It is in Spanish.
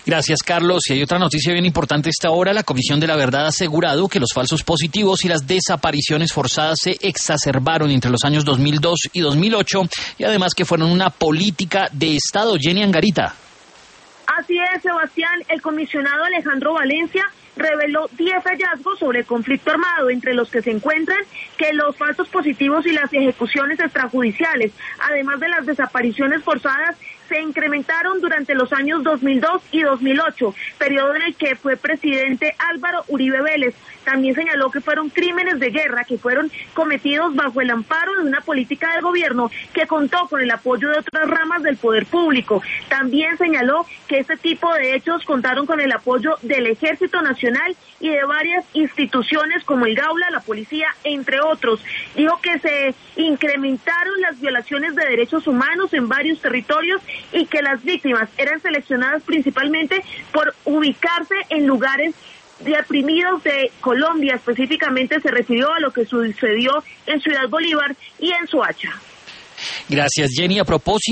Gracias, Carlos. Y hay otra noticia bien importante a esta hora. La Comisión de la Verdad ha asegurado que los falsos positivos y las desapariciones forzadas se exacerbaron entre los años 2002 y 2008 y además que fueron una política de Estado. Jenny Angarita. Así es, Sebastián. El comisionado Alejandro Valencia reveló 10 hallazgos sobre el conflicto armado, entre los que se encuentran que los falsos positivos y las ejecuciones extrajudiciales, además de las desapariciones forzadas, se incrementaron durante los años 2002 y 2008, periodo en el que fue presidente Álvaro Uribe Vélez. También señaló que fueron crímenes de guerra que fueron cometidos bajo el amparo de una política del gobierno que contó con el apoyo de otras ramas del poder público. También señaló que este tipo de hechos contaron con el apoyo del Ejército Nacional y de varias instituciones como el Gaula, la policía, entre otros. Dijo que se incrementaron las violaciones de derechos humanos en varios territorios y que las víctimas eran seleccionadas principalmente por ubicarse en lugares deprimidos de Colombia. Específicamente se refirió a lo que sucedió en Ciudad Bolívar y en Soacha. Gracias, Jenny. A propósito